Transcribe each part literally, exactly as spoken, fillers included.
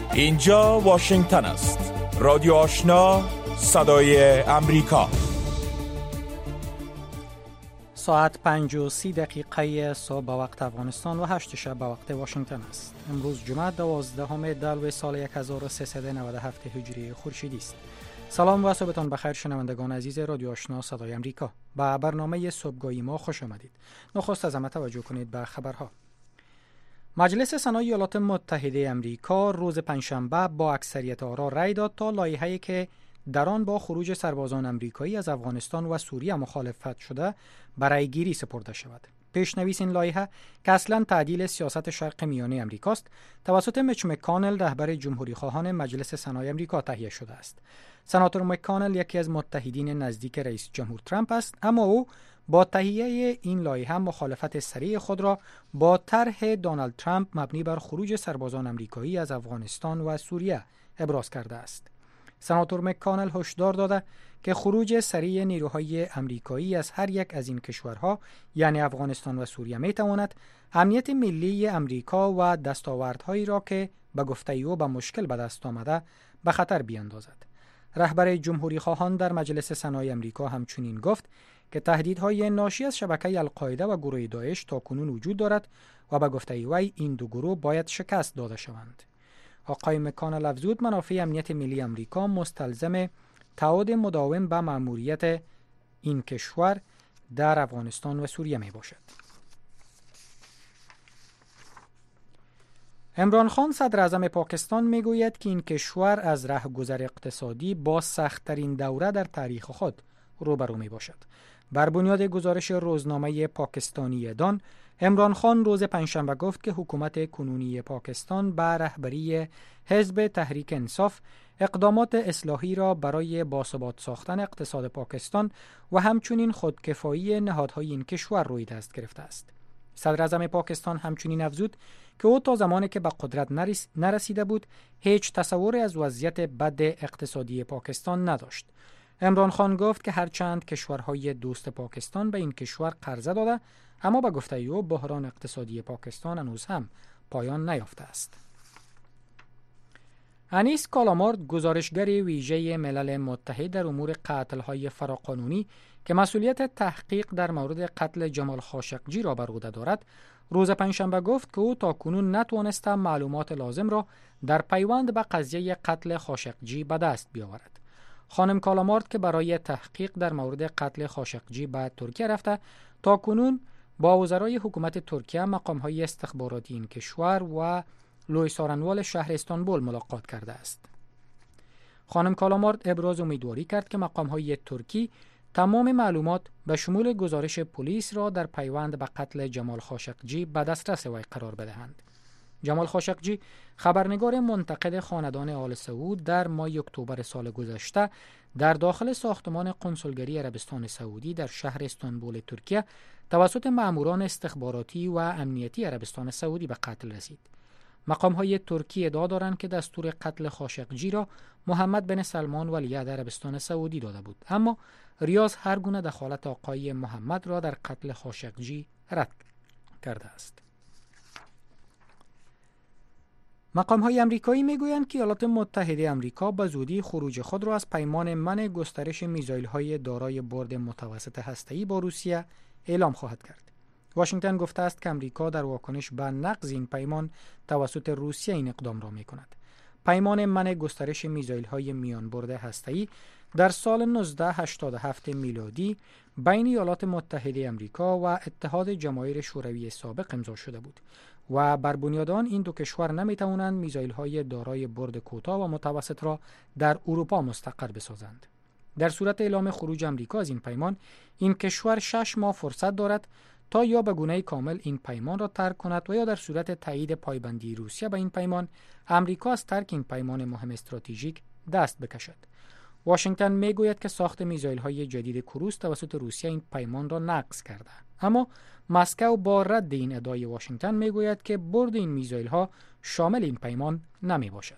اینجا واشنگتن است. رادیو آشنا، صدای امریکا. ساعت پنج و سی دقیقه صبح به وقت افغانستان و هشت شب به وقت واشنگتن است. امروز جمعه دوازدهم دلو سال هزار و سیصد و نود و هفت هجری خورشیدی است. سلام و صبحتان بخیر شنوندگان عزیز رادیو آشنا صدای امریکا. به برنامه صبحگاهی ما خوش آمدید. نخست از همه توجه کنید به خبرها. مجلس سنای ایالات متحده امریکا روز پنجشنبه با اکثریت آرا رأی داد تا لایحه‌ای که در آن با خروج سربازان امریکایی از افغانستان و سوریه مخالفت شده برای گیری سپرده شود. پیشنویس این لایحه که اصلاً تعدیل سیاست شرق میانه امریکاست، توسط میچ مکانل رهبر جمهوری خواهان مجلس سنای امریکا تهیه شده است. سناتور مکانل یکی از متحدین نزدیک رئیس جمهور ترامپ است، اما او با تهیه این لایحه مخالفت صریح خود را با طرح دونالد ترامپ مبنی بر خروج سربازان امریکایی از افغانستان و سوریه ابراز کرده است. سناتور مکانل هشدار داده که خروج سریع نیروهای امریکایی از هر یک از این کشورها یعنی افغانستان و سوریه میتواند امنیت ملی امریکا و دستاوردهایی را که به گفته او به مشکل به دست آمده به خطر بیاندازد. رهبر جمهوری خواهان در مجلس سنای امریکا همچنین گفت که تهدیدهای ناشی از شبکه القاعده و گروه داعش تاکنون وجود دارد و به گفته وی این دو گروه باید شکست داده شوند. آقای مکانل افزود منافع امنیت ملی امریکا مستلزم تعهد مداوم به مأموریت این کشور در افغانستان و سوریه می باشد. عمران خان صدر اعظم پاکستان می گوید که این کشور از رهگذر اقتصادی با سخت‌ترین دوره در تاریخ خود روبرو می باشد. بر بنیاد گزارش روزنامه پاکستانی دان، عمران خان روز پنجشنبه گفت که حکومت کنونی پاکستان به رهبری حزب تحریک انصاف اقدامات اصلاحی را برای باثبات ساختن اقتصاد پاکستان و همچنین خودکفایی نهادهای این کشور روی دست گرفته است. صدر اعظم پاکستان همچنین افزود که او تا زمانی که به قدرت نرس نرسیده بود هیچ تصوری از وضعیت بد اقتصادی پاکستان نداشت. عمران خان گفت که هرچند کشورهای دوست پاکستان به این کشور قرضه داده، اما به گفته او بحران اقتصادی پاکستان هنوز هم پایان نیافته است. انیس کالامارد، گزارشگر ویژه ملل متحد در امور قتل‌های فراقانونی که مسئولیت تحقیق در مورد قتل جمال خاشقجی را بر عهده دارد، روز پنجشنبه گفت که او تاکنون نتوانسته معلومات لازم را در پیوند به قضیه قتل خاشقجی به دست بیاورد. خانم کالامارد که برای تحقیق در مورد قتل خاشقجی به ترکیه رفته، تاکنون با وزرای حکومت ترکیه، مقام‌های استخباراتی این کشور و لوی سارنوال شهر استانبول ملاقات کرده است. خانم کالامارد ابراز امیدواری کرد که مقام‌های ترکی تمام معلومات به شمول گزارش پلیس را در پیوند به قتل جمال خاشقجی به دسترس وی قرار بدهند. جمال خاشقجی، خبرنگار منتقد خاندان آل سعود، در ماه اکتبر سال گذشته در داخل ساختمان قنسولگری عربستان سعودی در شهر استانبول ترکیه توسط ماموران استخباراتی و امنیتی عربستان سعودی به قتل رسید. مقام‌های ترکی ادعا دارند که دستور قتل خاشقجی را محمد بن سلمان ولیعهد عربستان سعودی داده بود، اما ریاض هر گونه دخالت آقای محمد را در قتل خاشقجی رد کرده است. مقام‌های آمریکایی می‌گویند که ایالات متحده آمریکا به زودی خروج خود را از پیمان منع گسترش میزایل‌های دارای برد متوسط هسته‌ای با روسیه اعلام خواهد کرد. واشنگتن گفته است که آمریکا در واکنش به نقض این پیمان توسط روسیه این اقدام را می‌کند. پیمان منع گسترش میزایل‌های میان برد هسته‌ای در سال نوزده هشتاد و هفت میلادی بین ایالات متحده آمریکا و اتحاد جماهیر شوروی سابق امضا شده بود و بر بنیاد آن این دو کشور نمی‌توانند میزایل‌های دارای برد کوتاه و متوسط را در اروپا مستقر بسازند. در صورت اعلام خروج آمریکا از این پیمان، این کشور شش ماه فرصت دارد تا یا به گونه کامل این پیمان را ترک کند و یا در صورت تایید پایبندی روسیه به این پیمان، آمریکا از ترک این پیمان مهم استراتژیک دست بکشد. واشنگتن میگوید که ساخت میزایل‌های جدید کروز توسط روسیه این پیمان را نقض کرده، اما مسکو با رد این ادعای واشنگتن میگوید که برد این میزایل‌ها شامل این پیمان نمی باشد.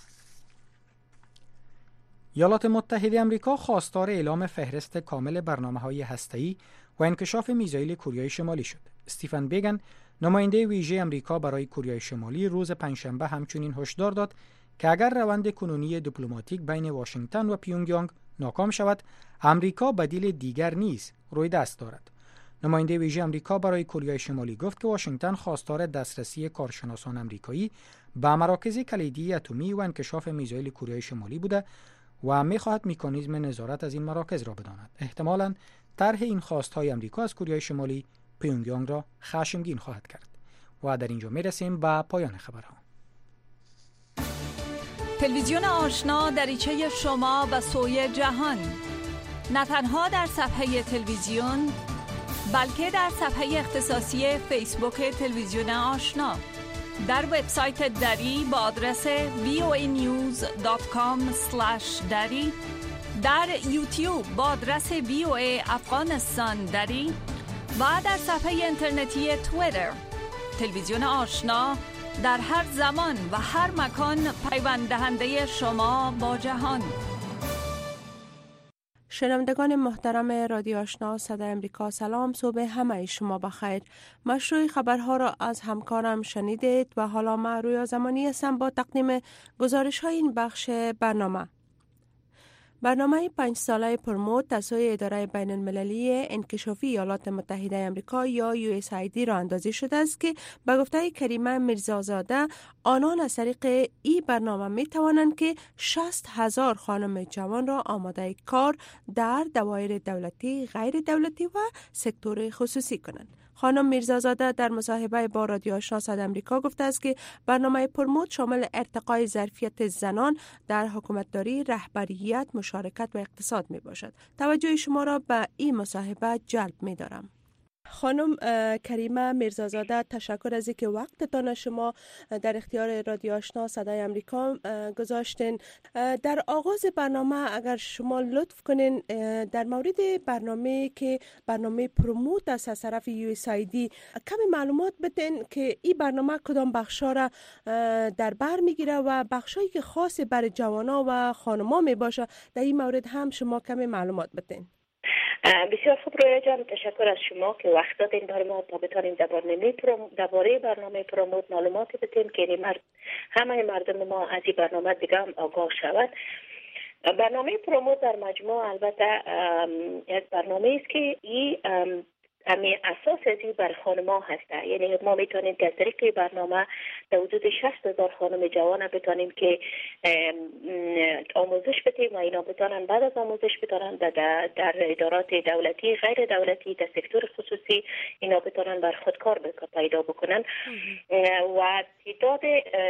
ایالات متحده آمریکا خواستار اعلام فهرست کامل برنامه‌های هسته‌ای و انکشاف میزایل کره شمالی شد. استیفن بیگن، نماینده ویژه آمریکا برای کره شمالی، روز پنجشنبه همچنین هشدار داد که اگر روند کنونی دیپلماتیک بین واشنگتن و پیونگیانگ ناکام شود، امریکا بدیل دیگر نیز روی دست دارد. نماینده ویژه امریکا برای کره شمالی گفت که واشنگتن خواستار دسترسی کارشناسان امریکایی به مراکز کلیدی اتمی و انکشاف میزایل کره شمالی بوده و می‌خواهد مکانیزم نظارت از این مراکز را بداند. احتمالاً طرح این خواست‌های امریکا از کره شمالی پیونگیانگ را خشمگین خواهد کرد. و در اینجا می‌رسیم به پایان خبرها. تلویزیون آشنا دریچه شما به سوی جهان، نه تنها در صفحه تلویزیون بلکه در صفحه اختصاصی فیسبوک تلویزیون آشنا، در وبسایت دری با آدرس وی او ای نیوز دات کام اسلش دری، در یوتیوب با آدرس وی او ای افغانستان دری و در صفحه اینترنتی توییتر. تلویزیون آشنا در هر زمان و هر مکان پیوند دهنده شما با جهان. شنوندگان محترم رادیو آشنا صدای امریکا، سلام، صبح همه شما بخیر. مشروع خبرها را از همکارم شنیدید و حالا من رویا زمانی هستم با تقدیم گزارش های این بخش برنامه. برنامه پنج ساله پرمود توسط اداره بین المللی انکشافی ایالات متحده آمریکا یا یو اس ای دی را اندازی شده است که به گفته کریمه میرزازاده آنان از طریق این برنامه می توانند که شصت هزار خانم جوان را آماده کار در دوایر دولتی، غیر دولتی و سکتور خصوصی کنند. خانم میرزازاده در مصاحبه با رادیو آشنا صدای امریکا گفته است که برنامه پرمود شامل ارتقای ظرفیت زنان در حکومتداری، رهبریت، مشارکت و اقتصاد می باشد. توجه شما را به این مصاحبه جلب می دارم. خانم کریمه میرزازاده، تشکر از اینکه وقتتان شما در اختیار رادیو آشنا صدای امریکا گذاشتین. در آغاز برنامه اگر شما لطف کنین در مورد برنامه که برنامه پروموت است از طرف یو اس ای دی کمی معلومات بدین که این برنامه کدام بخشا را در بر میگیره و بخشایی که خاص برای جوانا و خانما می باشه، در این مورد هم شما کمی معلومات بدین. بسیار خوب رویا جان، تشکر از شما که وقت دادین برای ما تا بتانیم درباره برنامه پروموت معلوماتی بدیم که مرد همه مردم ما از این برنامه دیگه هم آگاه شود. برنامه پروموت در مجموع البته یک برنامه است که این امی اساس از این بر خانم‌ها هسته، یعنی ما میتونیم که از طریق برنامه در حدود شصت هزار خانم جوان بتونیم که آموزش بدیم و اینا بتونن بعد از آموزش بتونن در, در ادارات دولتی، غیر دولتی، در سکتور خصوصی اینا بتونن بر خود کار پیدا بکنن. و تعداد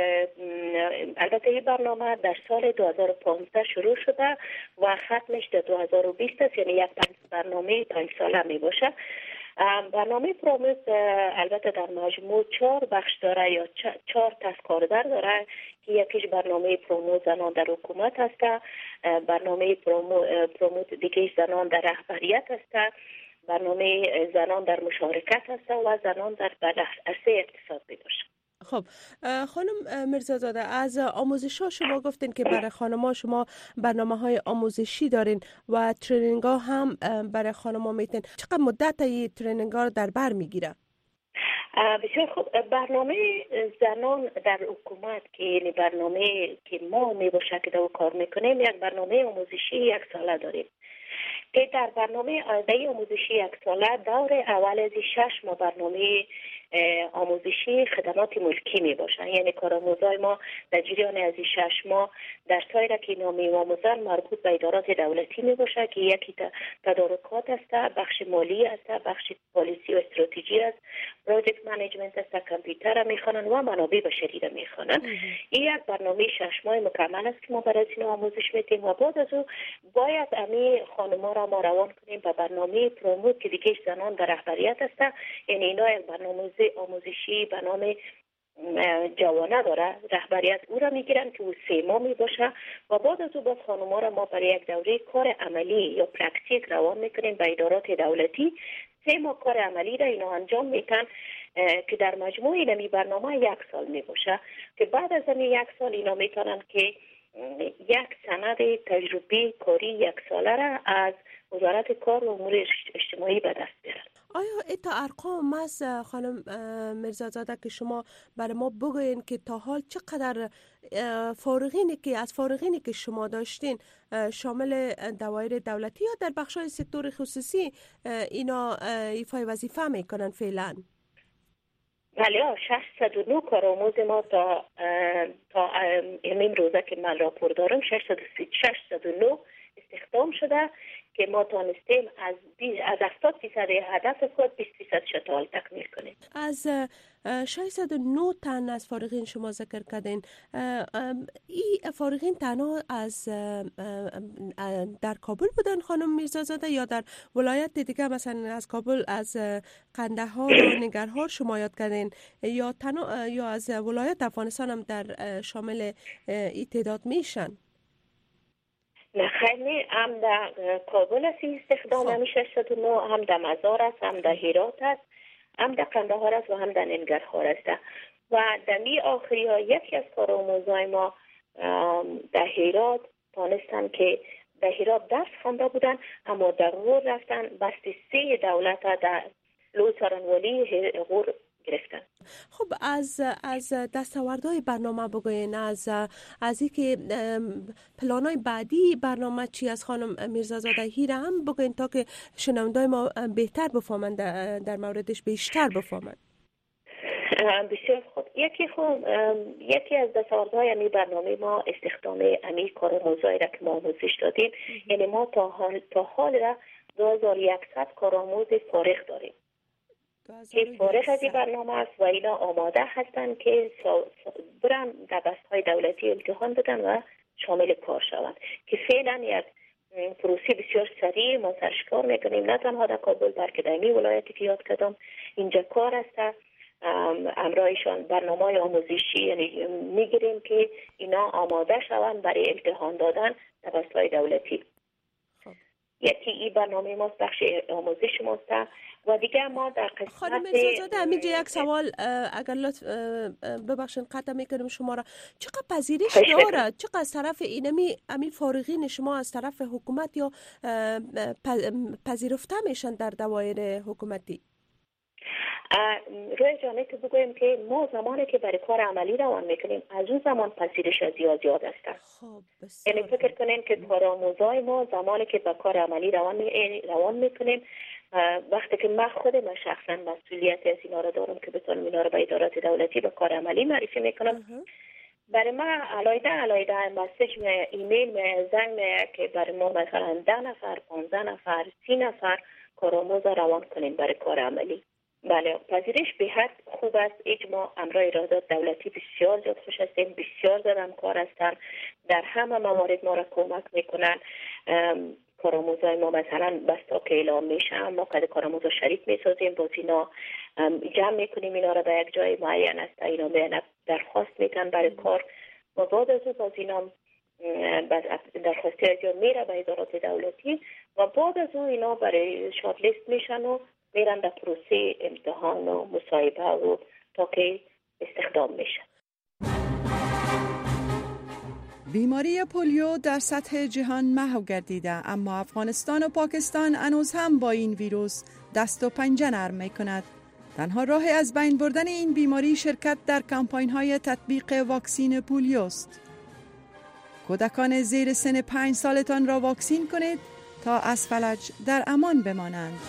البته این برنامه در سال دو هزار و پانزده شروع شده و ختمش در دو هزار و بیست است، یعنی یک برنامه پنج ساله می باشه. برنامه پروموت البته در مجموع چهار بخش داره یا چهار تسکاردر داره که یکیش برنامه پروموت زنان در حکومت هست، برنامه پروموت دیگه زنان در رهبریت هست، برنامه زنان در مشارکت هست و زنان در عرصه اقتصاد می باشه. خب خانم میرزازاده، از آموزش ها شما گفتین که برای خانم ها شما برنامه های آموزشی دارین و ترینینگ ها هم برای خانم ها میتین. چقدر مدت این ترینینگ ها در بر میگیره؟ بسیار خوب. برنامه زنان در حکومت که یعنی برنامه که ما میباشه که دو کار میکنیم، یک برنامه آموزشی یک ساله داریم که در برنامه آموزشی یک ساله دور اول از شش ماه برنامه آموزشی خدمات ملکی می باشن، یعنی کارآموزای ما در جریان از این شش ماه در سایر که اینا می آموزن مربوط به ادارات دولتی می باشه که یکی تدارکات است، بخش مالی است، بخش پالیسی و استراتژی است، پروژکت منیجمنت است، کامپیوتر می خوانن و منابع بشری را می خوانن. این یک برنامه شش ماه مکمل است که ما برای اینا آموزش میدیم و بعد از او باید امی خانم‌ها را ما روان کنیم به برنامه پروموت که دیگه زنان در رهبریت است، یعنی اینا یک برنامه آموزشی به نام جوانه داره، رهبریت او را میگیرن که او سه ماه می باشه و بعد از او باز خانم‌ها را ما برای یک دوره کار عملی یا پرکتیک روان میکنیم به ادارات دولتی. سه ماه کار عملی را اینا انجام میتن که در مجموع این برنامه یک سال می باشه که بعد از این یک سال اینا میتونن که یک سند تجربی کاری یک ساله را از وزارت کار و امور اجتماعی به دست بیارن. آیا ایتا ارقام از خانم میرزازاده که شما برای ما بگوین که تا حال چقدر فارغینی که از فارغینی که شما داشتین شامل دوایر دولتی یا در بخشای سکتور خصوصی اینا ایفای وظیفه میکنن فعلا؟ بله، ششصد و نه کارآموز ما تا تا امروزه که من راپور دارم ششصد و نه استخدام شده که ما تانستیم از از هفتاد فیصد هدف خود بیست فیصد شتال تکمیل کنیم. از ششصد و نه تن از فارغین شما ذکر کردین، این فارغین تنها از در کابل بودن خانم میرزازاده یا در ولایت دیگه، مثلا از کابل از قندهار و ننگرهار شما یاد کردین یا تنها یا از ولایت افغانستان هم در شامل این تعداد میشن؟ نه خیلی، هم در کابل است استخدام همی ششصد و نه، هم در مزار است، هم در هرات است، هم در قندهار است و هم در ننگرهار است. و در می آخری ها یکی از کارآموزای ما در هرات تانستن که در هرات درس خوانده بودن اما در غور رفتن بسته سه دولت در لو سارنوالی غور گرفتن. خب از از دستاوردهای برنامه بگوین، از از اینکه پلانای بعدی برنامه چی از خانم میرزازاده هیره هم بگوین تا که شنوندای ما بهتر بفهمند، در موردش بیشتر بفهمند. بسیار خوب. یکی خوب یکی از دستاوردهای امی برنامه ما استخدام امی کارآموزایی را که ما آموزش دادیم. یعنی ما تا حال تا حال را دو هزار و صد کارآموز فارغ داریم که فارغ از این برنامه است و اینا آماده هستند که برن در بسته‌های دولتی امتحان بدن و شامل کار شوند که فعلا یک پروسه بسیار سریع ما سرش کار میکنیم، نه تنها در کابل بلکه در این ولایتی که یاد کردم اینجا کار است. امرایشان برنامه آموزشی یعنی میگیریم که اینا آماده شوند برای امتحان دادن در بسته‌های دولتی. خب. یکی این برنامه ماست، بخش آموزش ماست. و دیگه ما در قسمت خانم میرزازاده همینجا یک سوال اگر لطف ببخشید قطع میکنم شما را، چقدر پذیرش داره، چقدر از طرف اینمی امی فارغین شما از طرف حکومت یا پذیرفته میشن در دوایر حکومتی؟ روی جانه تو بگویم که ما زمانی که برای کار عملی روان میکنیم از اون زمان پذیرش زیاد زیاد است. خب یعنی فکر کنیم که کارآموزای ما زمانی که به کار عملی روان می روان میکنیم، وقتی که من خود من شخصا مسئولیت از اینا رو دارم که بتونم اینا رو به ادارات دولتی به کار عملی معرفی میکنم، برای ما علایده علایده مسیج می ایمیل می زنگ می که برای ما مثلا ده نفر پانزده نفر سی نفر کارآموز روان کنیم برای کار عملی. بله، پذیرش به حد خوب است. اجماع امرای ایرادات دولتی بسیار زیاد خوش هستیم، بسیار زیاد همکار هستن، در همه موارد ما را کمک میکنن. کارآموزای ما مثلا بستا که اعلام میشه ما که کارآموزا شریک میسازیم، باز اینا جمع میکنیم اینا را به یک جای معین است، اینا به درخواست میتن برای کار و بعد از اون باز اینا درخواستی از اینا میره به ادارات دولتی و بعد از اون اینا برای شارت لیست میشن و میرن در پروسه امتحان و مصاحبه و تا که استخدام میشن. بیماری پولیو در سطح جهان محو گردیده، اما افغانستان و پاکستان هنوز هم با این ویروس دست و پنجه نرم می کند. تنها راه از بین بردن این بیماری شرکت در کمپاین های تطبیق واکسین پولیو است. کودکان زیر سن پنج سالتان را واکسین کنید تا از فلج در امان بمانند.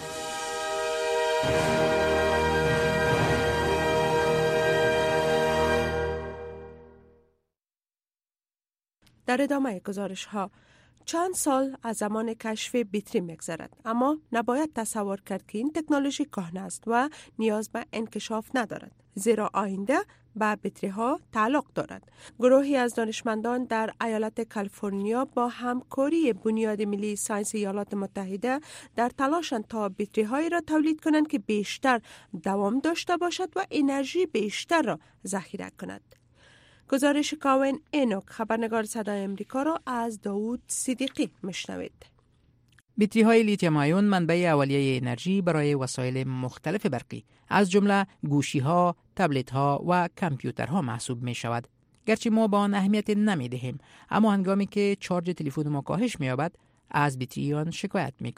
در ادامه گزارش ها، چند سال از زمان کشف بیتری می‌گذرد، اما نباید تصور کرد که این تکنولوژی کهنه است و نیاز به انکشاف ندارد، زیرا آینده به بیتری ها تعلق دارد. گروهی از دانشمندان در ایالت کالیفرنیا با همکاری بنیاد ملی ساینس ایالات متحده در تلاشند تا بیتری هایی را تولید کنند که بیشتر دوام داشته باشد و انرژی بیشتر را ذخیره کند. گزارش کاوین اینوک خبرنگار صدای امریکا را از داوود صدیقی مشنوید. بیتری های لیتیوم آیون منبع اولیه انرژی برای وسایل مختلف برقی از جمله گوشی ها، تبلت ها و کامپیوترها محسوب می شود. گرچه ما با آن اهمیت نمی دهیم، اما هنگامی که چارج تلفن ما کاهش می یابد از بیتری آن شکایت می کنیم.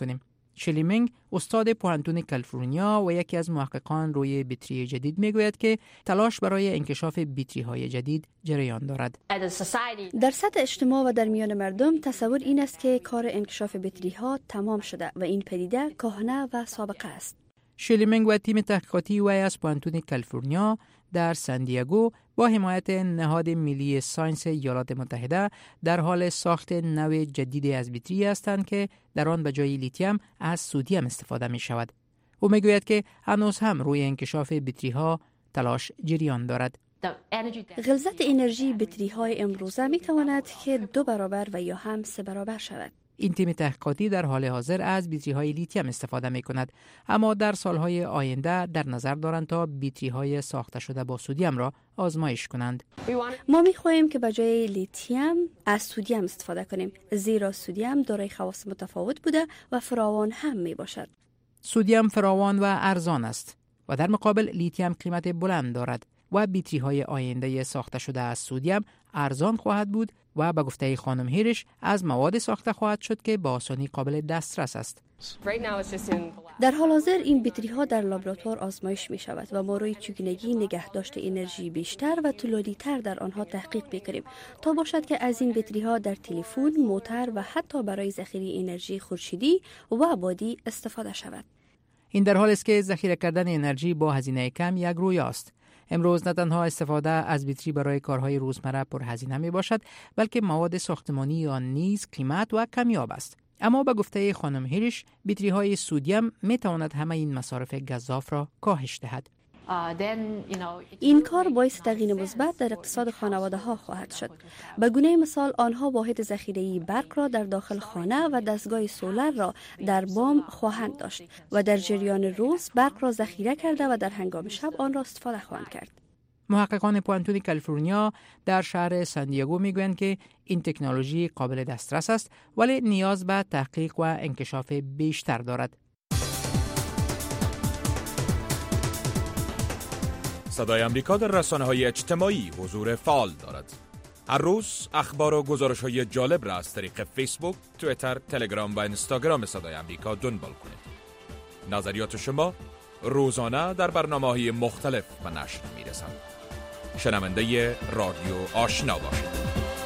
شلیمنگ استاد پوهنتون کالیفرنیا و یکی از محققان روی بطری جدید میگوید که تلاش برای انکشاف بطری های جدید جریان دارد. در سطح اجتماع و در میان مردم تصور این است که کار انکشاف بطری ها تمام شده و این پدیده کهنه و سابقه است. شلیمنگ و تیم تحقیقاتی وی از پوهنتون کالیفرنیا در سان دیگو با حمایت نهاد ملی ساینس ایالات متحده در حال ساخت نوع جدیدی از بطری هستند که در آن به جای لیتیم از سدیم استفاده می شود. او می گوید که هنوز هم روی انکشاف بطری ها تلاش جریان دارد. غلظت انرژی بطری های امروزه می تواند که دو برابر و یا هم سه برابر شود. این تیم تحقیقاتی در حال حاضر از بطری های لیتیم استفاده می کند، اما در سالهای آینده در نظر دارند تا بطری های ساخته شده با سدیم را آزمایش کنند. ما می خواهیم که به جای لیتیم از سدیم استفاده کنیم، زیرا سدیم دارای خواص متفاوت بوده و فراوان هم می باشد. سدیم فراوان و ارزان است و در مقابل لیتیم قیمت بلند دارد و بطری های آینده ساخته شده از سدیم ارزان خواهد بود و به گفته خانم هیرش از مواد ساخته خواهد شد که با آسانی قابل دسترس است. در حال حاضر این بطری ها در لابراتوار آزمایش می شود و ما روی چگونگی نگهداشت انرژی بیشتر و طولانی تر در آنها تحقیق می‌کنیم تا باشد که از این بطری ها در تلفن، موتور و حتی برای ذخیره انرژی خورشیدی و بادی استفاده شود. این در حالی است که ذخیره کردن انرژی با هزینه کم یک رویاست. امروز نه تنها استفاده از بطری برای کارهای روزمره پرهزینه می باشد، بلکه مواد ساختمانی آن نیز قیمت و کمیاب است. اما به گفته خانم هیرش، بطری های سدیم می تواند همه این مصارف گزاف را کاهش دهد. این کار باعث تغییر مثبت در اقتصاد خانواده ها خواهد شد. به گونه مثال آنها واحد ذخیره برق را در داخل خانه و دستگاه سولر را در بام خواهند داشت و در جریان روز برق را ذخیره کرده و در هنگام شب آن را استفاده خواهند کرد. محققان پوهنتون کالیفرنیا در شهر سان دیگو میگویند که این تکنولوژی قابل دسترس است، ولی نیاز به تحقیق و انکشاف بیشتر دارد. صدای امریکا در رسانه‌های اجتماعی حضور فعال دارد. هر روز اخبار و گزارش‌های جالب را از طریق فیسبوک، توییتر، تلگرام و اینستاگرام صدای امریکا دنبال کنید. نظریات شما روزانه در برنامه‌های مختلف و نشر می‌رسند. شنونده رادیو آشنا باشید.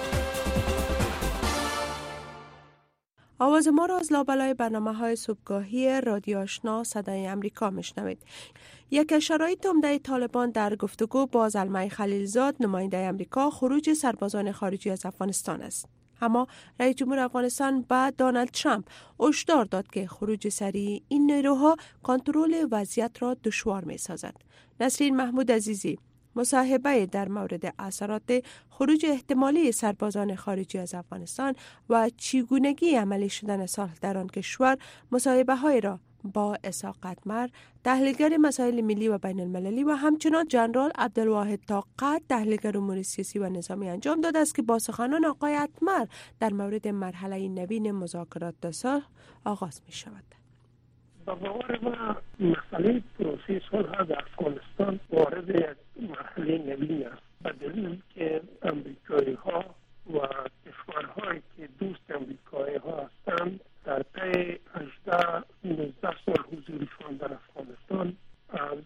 آواز ما را از لابلای برنامه‌های صبحگاهی رادیو آشنا صدای امریکا میشنوید. یک از شرایط عمده طالبان در گفتگو با زلمه خلیلزاد نماینده امریکا خروج سربازان خارجی از افغانستان است. اما رئیس جمهور افغانستان با دونالد ترامپ هشدار داد که خروج سریع این نیروها کنترل وضعیت را دشوار می‌سازد. نسرین محمود عزیزی مصاحبه در مورد اثرات خروج احتمالی سربازان خارجی از افغانستان و چگونگی عملی شدن صلح در آن کشور، مصاحبه های را با اسحاق قطمر، تحلیلگر مسائل ملی و بین المللی و همچنان جنرال عبدالواحد طاقت، تحلیلگر امور سیاسی و نظامی انجام داده است که با سخنان آقای قطمر در مورد مرحله نوین مذاکرات صلح آغاز می شود. با باور ما مسئله پروسه صلح در افغانستان وارد یک مرحله نوین است، به دلیل که امریکایی ها و کشورهایی که دوست امریکایی ها هستند در طی هجده نوزده سال حضورشان در افغانستان از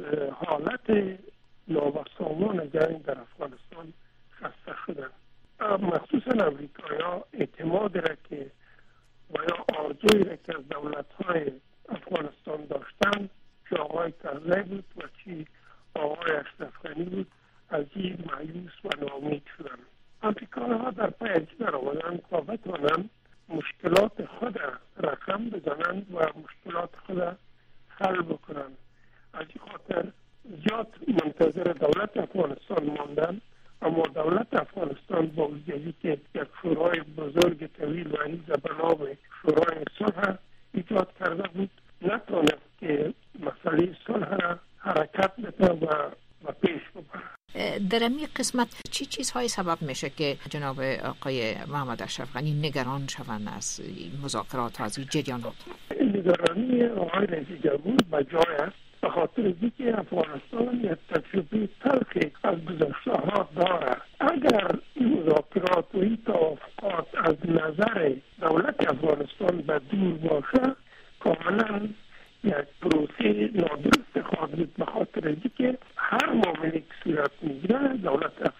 حالت نابسامان جنگ در افغانستان خسته شدند. مخصوصا امریکایی ها اعتماد را که و یا آرزوی را که از دولت های افغانستان داشتن، که آقای کرزی بود و چی آقای اشرف غنی بود، از این مایوس و ناامید شدن. امریکایی ها در پی از در آمدن تا بتوانند مشکلات خود رقم بزنند و مشکلات خود حل بکنند. از این خاطر زیاد منتظر دولت افغانستان ماندن، اما دولت افغانستان با وجودی که یک شورای بزرگ طویل و عریض به نام شورای صلح ایجاد کرده بود، نتوانست که مسئله صلح را حرکت بده و و پیش ببره. در این قسمت چی چیزهای سبب میشه که جناب آقای محمد اشرف غنی نگران شوند از مذاکرات و از این جریانات؟ نگرانی آقای رئیس جمهور بجای است، به خاطر اینکه افغانستان یک تجربه تلخی از گذشته ها دارد. اگر این مذاکرات و این توافقات از نظر دولت افغانستان به دور باشه، کاملا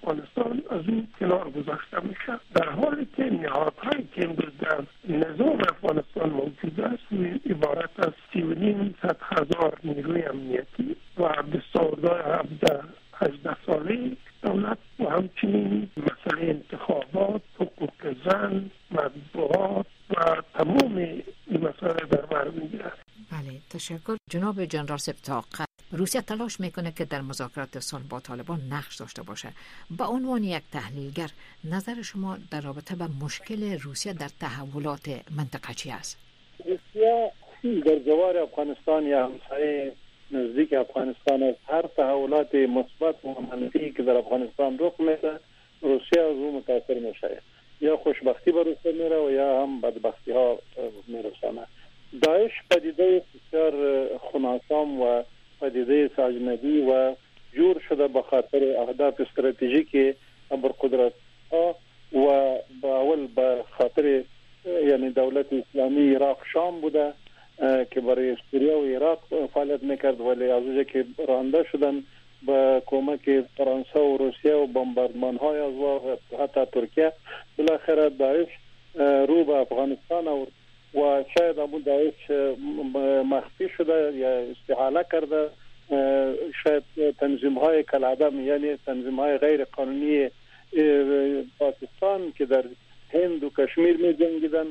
افغانستان از اون کنار گذاشته میشه، در حالی که نهادهایی که امروز در نظام افغانستان موجود است عبارت از سی و نیم صد هزار نیروی امنیتی و دستاوردهای هفده هجده ساله دولت و همچنین مسئله انتخابات، حقوق زن، مطبوعات و تمام این مسائل در بر میگیرد. بله، تشکر. جناب جنرال سپتاق، روسیه تلاش میکنه که در مذاکرات صلح با طالبان نقش داشته باشه. به عنوان یک تحلیلگر، نظر شما در رابطه با مشکل روسیه در تحولات منطقه چی است؟ روسیه در جوار افغانستان یا همسایه نزدیک افغانستان از هر تحولات مثبت و منفی که در افغانستان رخ میده، روسیه از اون متاثر میشه. یا خوشبختی به روسیه میره و یا هم بدبختی ها میرسانه. داعش پدیده بسیار خنثی و پدیده اجنبی و جور شده به خاطر اهداف استراتژیک ابرقدرت ها و با اول به خاطر یعنی دولت اسلامی عراق شام بوده که برای سوریه و عراق فعالیت میکرد، ولی از اونجا که رانده شدن با کمک فرانسه و روسیه و بمباردمان های از و حتی ترکیه، بالاخره داعش رو به افغانستان آورد و شاید ابو داعش مخفی شده یا استحاله کرده. شاید تنظیم های کالعدم یعنی تنظیم های غیر قانونی پاکستان که در هند و کشمیر می جنگیدن،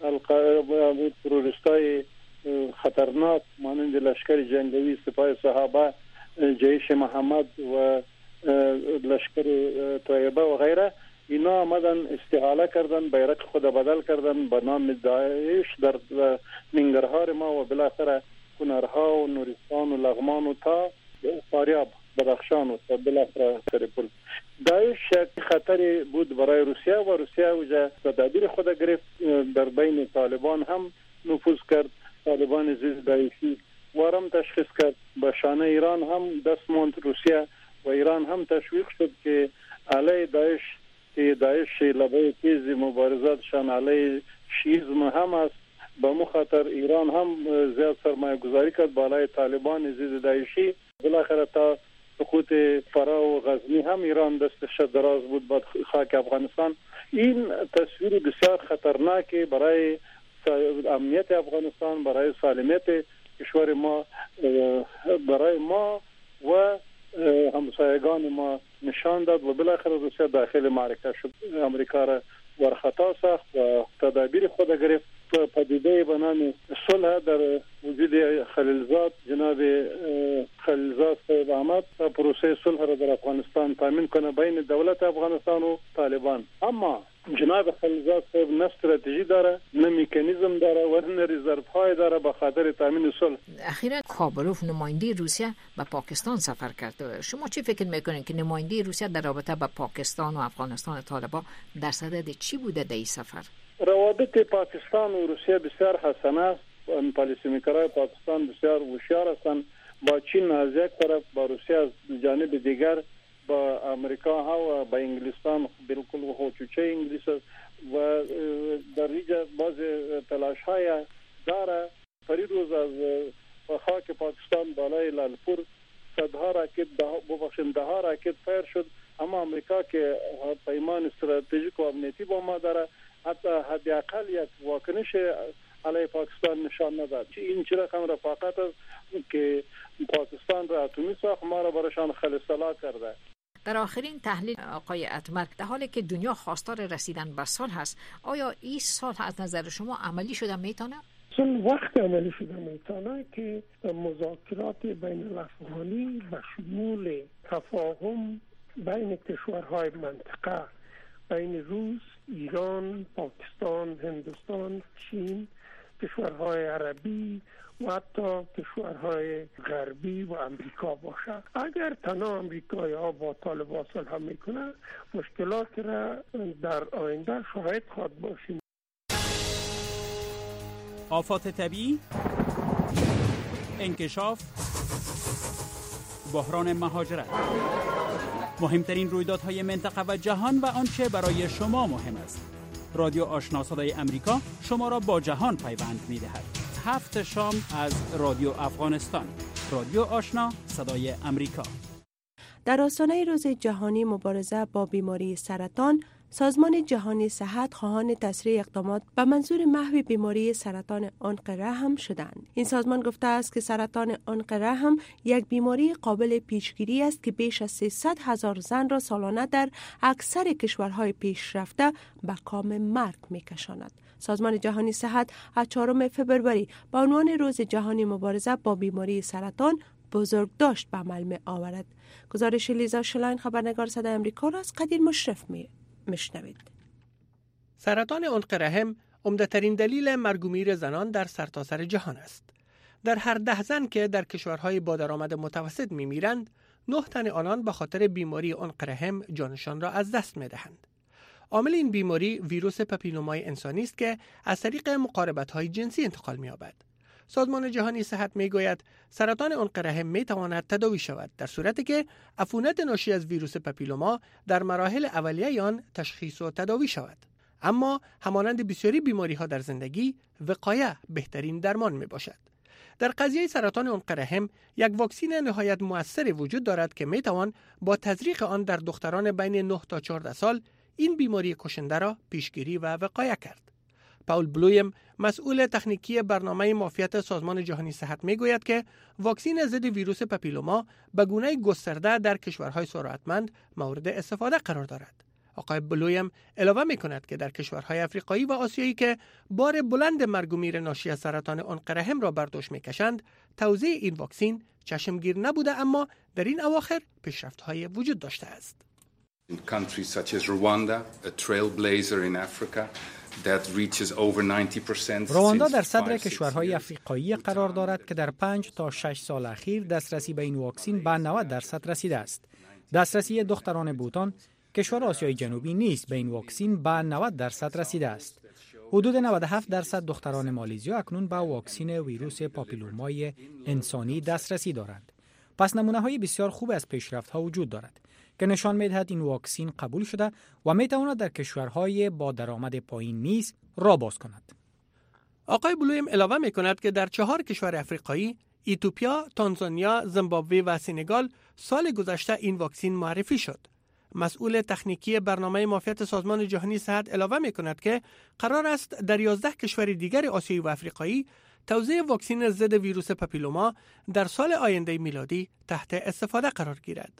تروریست های خطرناک مانند لشکر جنگی سپاه صحابه، جیش محمد و لشکر طیبه و غیره، اینا آمدن استحاله کردن، بیرق خود بدل کردن به نام داعش در ننگرهار ما و بالاخره کنرها و نورستان و لغمان و تا فاریاب بدخشان و تا بالاخره تریپول. داعش یک خطری بود برای روسیه و روسیه وجه تدابیر خود گرفت، در بین طالبان هم نفوذ کرد، طالبان ضد داعشی وارم تشخیص کرد، به شانه ایران هم دست ماند روسیه و ایران هم تشویق شد که علیه داعش که داعش لبه تیز مبارزاتشان علیه شیعیسم هم است، به مخاطر ایران هم زیاد سرمایه گذاری کرد بالای طالبان ضد داعشی. بالاخره تا سقوط فرا و غزنی هم ایران دستش دراز بود به خاک افغانستان. این تصویر بسیار خطرناکی برای امنیت افغانستان، برای سالمیت کشور ما، برای ما و همسایگان ما نشان داد و بالاخره روسیه داخل معرکه شد. امریکا را ورخطا ساخت و تدابیر خود گرفت. پدیده به نام صلح در وجود خلیلزاد، جناب خلیلزاد صاحب احمد، پروسه صلح را در افغانستان تامین کنه بین دولت افغانستان و طالبان. اما جناب خلیلزاد صاحب نه استراتژی داره، نه مکانیزم داره و نه رزرو های داره به خاطر تامین صلح. اخیراً کابلوف نماینده روسیه به پاکستان سفر کرد. شما چی فکر میکنید که نماینده روسیه در رابطه با پاکستان و افغانستان طالبان در صدد چی بوده در این سفر؟ روابط پاکستان و روسیه بسیار حسن است. پالیسی میکرای پاکستان بسیار هوشیار هستند. با چین از یک طرف، با روسیه از جانب دیگر، با امریکا ها و با انگلستان بالکل و چوچه انگلیس و در اینجا باز تلاش های داره. پریروز از خاک پاکستان بالای لالپور صدها راکت ببخشید ده ها راکت فایر شد، اما امریکا که پیمان استراتژیک و امنیتی با ما داره حتی حداقل یک واکنش علیه پاکستان نشان نداد. این چه رقم رفاقت است که پاکستان را اتمی ساخت، ما را برایشان خلصلا کرده. در آخرین تحلیل آقای اتمر، در حالی که دنیا خواستار رسیدن به صلح است، آیا این صلح از نظر شما عملی شده میتونه؟ صلح وقت عملی شده میتونه که مذاکرات بین الافغانی به شمول تفاهم بین کشورهای منطقه، بین روس، ایران، پاکستان، هندوستان، چین، کشورهای عربی و حتی کشورهای غربی و امریکا باشه. اگر تنها امریکایی ها با طالبان صلح میکنه، مشکلات را در آینده شاهد خواهد باشیم. آفات طبیعی، انکشاف، بحران مهاجرت، مهمترین رویدادهای منطقه و جهان و آنچه برای شما مهم است. رادیو آشنا صدای امریکا شما را با جهان پیوند می‌دهد. هفت شام از رادیو افغانستان. رادیو آشنا صدای امریکا. در آستانه روز جهانی مبارزه با بیماری سرطان، سازمان جهانی صحت خواهان تسریع اقدامات به منظور محو بیماری سرطان عنق رحم شدند. این سازمان گفته است که سرطان عنق رحم یک بیماری قابل پیشگیری است که بیش از سیصد هزار زن را سالانه در اکثر کشورهای پیشرفته به کام مرگ می‌کشاند. سازمان جهانی صحت از چهارم فبروری با عنوان روز جهانی مبارزه با بیماری سرطان بزرگداشت به عمل می آورد. گزارش لیزا شلاین خبرنگار صدای امریکا را از قدیر مشرف می مشنوید. سرطان عنق رحم عمده‌ترین دلیل مرگ و میر زنان در سرتاسر جهان است. در هر ده زن که در کشورهای با درآمد متوسط می میرند، نه تن آنان به خاطر بیماری عنق رحم جانشان را از دست می دهند. عامل این بیماری ویروس پاپیلومای انسانی است که از طریق مقاربت‌های جنسی انتقال می‌یابد. سازمان جهانی صحت می‌گوید سرطان عنق رحم می‌تواند تداوی شود در صورتی که عفونت ناشی از ویروس پاپیلوما در مراحل اولیه آن تشخیص و تداوی شود. اما همانند بسیاری بیماری‌ها در زندگی، وقایه بهترین درمان میباشد. در قضیه سرطان عنق رحم یک واکسن نهایت مؤثر وجود دارد که میتوان با تزریق آن در دختران بین نه تا چهارده سال این بیماری کشنده را پیشگیری و وقایه کرد. پاول بلویم مسئول تکنیکی برنامه معافیت سازمان جهانی صحت میگوید که واکسن ضد ویروس پاپیلوما به گونه گسترده در کشورهای ثروتمند مورد استفاده قرار دارد. آقای بلویم علاوه می‌کند که در کشورهای افریقایی و آسیایی که بار بلند مرگ و میر ناشی از سرطان عنق رحم را بر دوش می‌کشند، توزیع این واکسن چشمگیر نبوده، اما در این اواخر پیشرفت‌های وجود داشته است. In countries such as Rwanda, a trailblazer in Africa that reaches over ninety percent. رواندا در صدر کشورهای افریقایی قرار دارد که در پنج تا شش سال اخیر دسترسی به این واکسن به نود درصد رسیده است. دسترسی دختران بوتان، کشور آسیای جنوبی نیز به این واکسن به نود درصد رسیده است. حدود نود و هفت درصد دختران مالزیا اکنون به واکسن ویروس پاپیلومای انسانی دسترسی دارند. پس نمونه‌های بسیار خوب از پیشرفت‌ها وجود دارد که نشان می‌دهد این واکسن قبول شده و می‌تواند در کشورهای با درآمد پایین نیز راه باز کند. آقای بلویم علاوه می‌کند که در چهار کشور افریقایی، ایتوپیا، تانزانیا، زیمبابوه و سنگال سال گذشته این واکسن معرفی شد. مسئول تکنیکی برنامه معافیت سازمان جهانی صحت علاوه می‌کند که قرار است در یازده کشور دیگر آسیایی و افریقایی توزیع واکسن ضد ویروس پاپیلوما در سال آینده میلادی تحت استفاده قرار گیرد.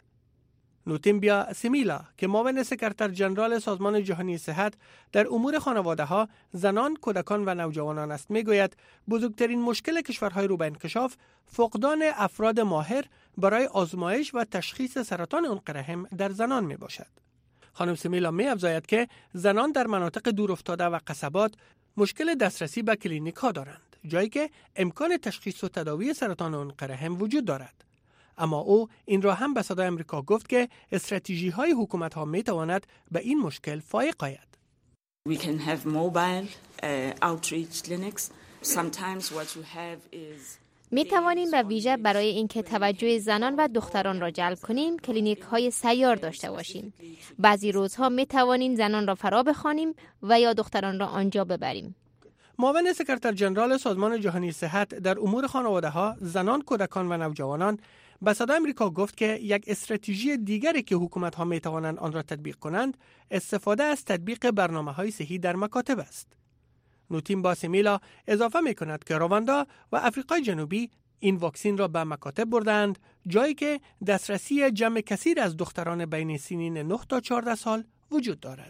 نوتیمبیا سیمیلا که معاون سکرتر جنرال سازمان جهانی صحت در امور خانواده‌ها، زنان، کودکان و نوجوانان است میگوید بزرگترین مشکل کشورهای رو به انکشاف فقدان افراد ماهر برای آزمایش و تشخیص سرطان عنق رحم در زنان میباشد. خانم سیمیلا می‌افزاید که زنان در مناطق دورافتاده و قصبات مشکل دسترسی به کلینیک ها دارند، جایی که امکان تشخیص و تداوی سرطان عنق رحم وجود دارد. اما او این را هم به صدای امریکا گفت که استراتژی های حکومت ها می تواند به این مشکل فائق آید. We can have mobile uh, outreach clinics. Sometimes what you have is می توانیم به ویژه برای اینکه توجه زنان و دختران را جلب کنیم کلینیک های سیار داشته باشیم. بعضی روزها می توانیم زنان را فرا بخوانیم و یا دختران را آنجا ببریم. معاون سکرتر جنرال سازمان جهانی صحت در امور خانواده‌ها، زنان، کودکان و نوجوانان به صدای امریکا گفت که یک استراتژی دیگری که حکومت‌ها می‌توانند آن را تطبیق کنند، استفاده از تطبیق برنامه‌های صحی در مکاتب است. نوتیم باسیمیلا اضافه می‌کند که رواندا و آفریقای جنوبی این واکسن را به مکاتب بردند، جایی که دسترسی جمع کثیر از دختران بین سنین نه تا چهارده سال وجود دارد.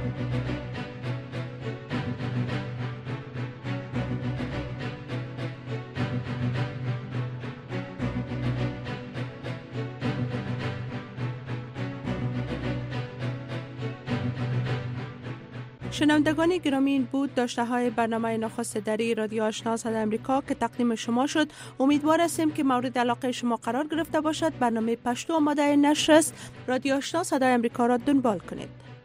شنوندگان گرامی، این بود داشته های برنامه نخست دری رادیو آشنا صدای امریکا که تقدیم شما شد. امیدوار هستیم که مورد علاقه شما قرار گرفته باشد. برنامه پشتو آماده نشر است. رادیو آشنا صدای امریکا را دنبال کنید.